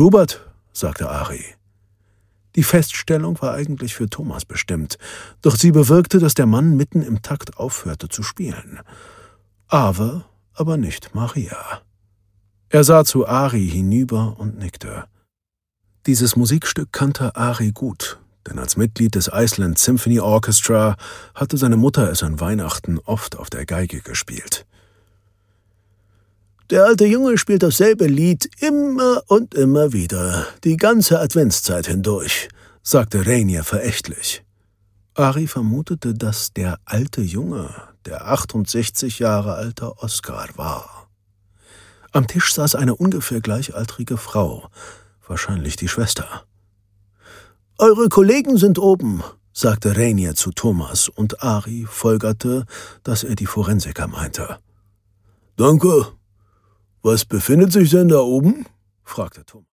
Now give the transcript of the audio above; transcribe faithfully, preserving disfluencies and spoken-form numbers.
Schubert«, sagte Ari. Die Feststellung war eigentlich für Thomas bestimmt, doch sie bewirkte, dass der Mann mitten im Takt aufhörte zu spielen. Ave, aber nicht Maria. Er sah zu Ari hinüber und nickte. Dieses Musikstück kannte Ari gut, denn als Mitglied des Iceland Symphony Orchestra hatte seine Mutter es an Weihnachten oft auf der Geige gespielt. »Der alte Junge spielt dasselbe Lied immer und immer wieder, die ganze Adventszeit hindurch«, sagte Rainier verächtlich. Ari vermutete, dass der alte Junge der achtundsechzig Jahre alte Oskar war. Am Tisch saß eine ungefähr gleichaltrige Frau, wahrscheinlich die Schwester. »Eure Kollegen sind oben«, sagte Rainier zu Thomas, und Ari folgerte, dass er die Forensiker meinte. »Danke. Was befindet sich denn da oben?«, fragte Thomas.